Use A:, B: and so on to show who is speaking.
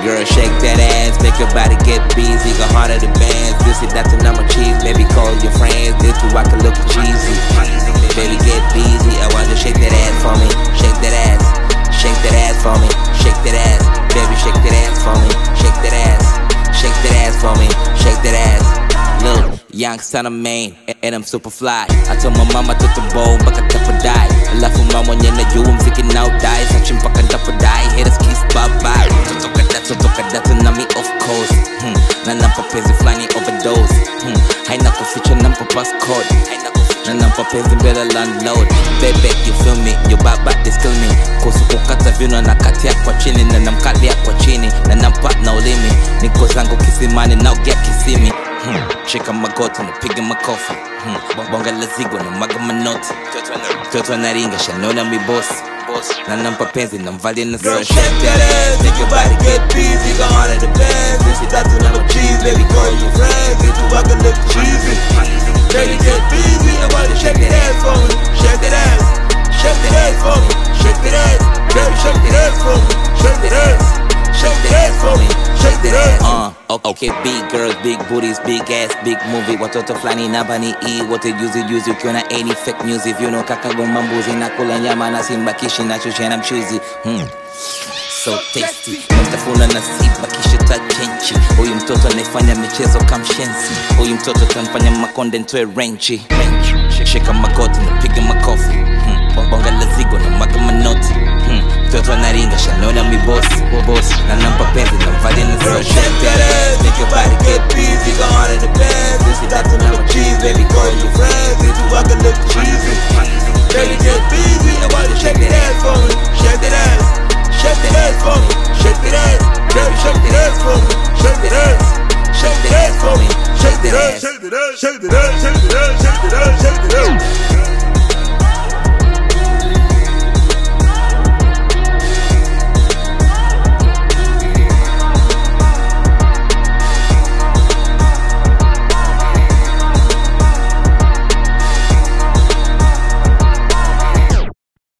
A: Girl, shake that ass, make your body get busy. Go harder the bands, this is that's the number cheese. Baby, call your friends, this too I can look cheesy. Baby, get busy, I want you to shake that ass for me. Shake that ass, shake that ass for me. Shake that ass, baby, shake that ass for me. Shake that ass, shake that ass for me. Shake that ass. Little young son of Maine, and I'm super fly. I told my mama to the bone, mpaka tafadai. Alafu mama nyena juu mziki now die. Sachi mpaka tafadai, haters kiss bye-bye. Totoka data nami of course. Na nampa penzi flani overdose. Haina kuficha nampa passcode. Na nampa penzi mbele landlord. Baby, you feel me? Yo baba, they still me. Kusu kukata vino na katia kwa chini. Na namkalia kwa chini. Na nampa na ulimi. Niko zangu kisimani na ugia kisimi. Shika magoti na piga makofi. Bonga la zigo na maga manoti. Toto anaringa shanona mi boss. Na nampa penzi na mvalia na
B: girl, shake that ass, make your body get busy. Go harder the bands, this is that's the number cheese. Baby, call your friends, this too I can look cheesy. Baby, get busy, I want you to shake that ass for me. Shake that ass, shake that ass for me. Shake that ass, baby, shake that ass for me. Shake that ass, shake that ass for me. Shake that ass.
A: Okay, big girls, big booties, big ass, big movie. Watoto flani na bani wote juzi ukiona any fake music. You know kaka gomba mbuzi na kula nyama na simbakishi na chushi na mchuzi. So tasty. Mtafuna na sibakishi tajenchi. Huyu mtoto anafanya michezo kamshensi. Huyu mtoto tanfanya makonde ntoe renchi. Shika magoti na piga makofi. Bonga la zigo na maga manoti. Mtoto anaringa shanona mi boss. Na nampa penzi na mvalia na
B: girl, shake that ass, make your body get busy. Go harder the bands, this is that's the number cheese. Baby, call your friends, this too I can look cheesy. Baby, get busy, I want you to shake that ass for me. Shake that ass, shake that ass for me. Shake that ass, baby, shake that ass for me. Shake that ass, shake that ass for me. Shake that ass, shake that ass, shake that ass.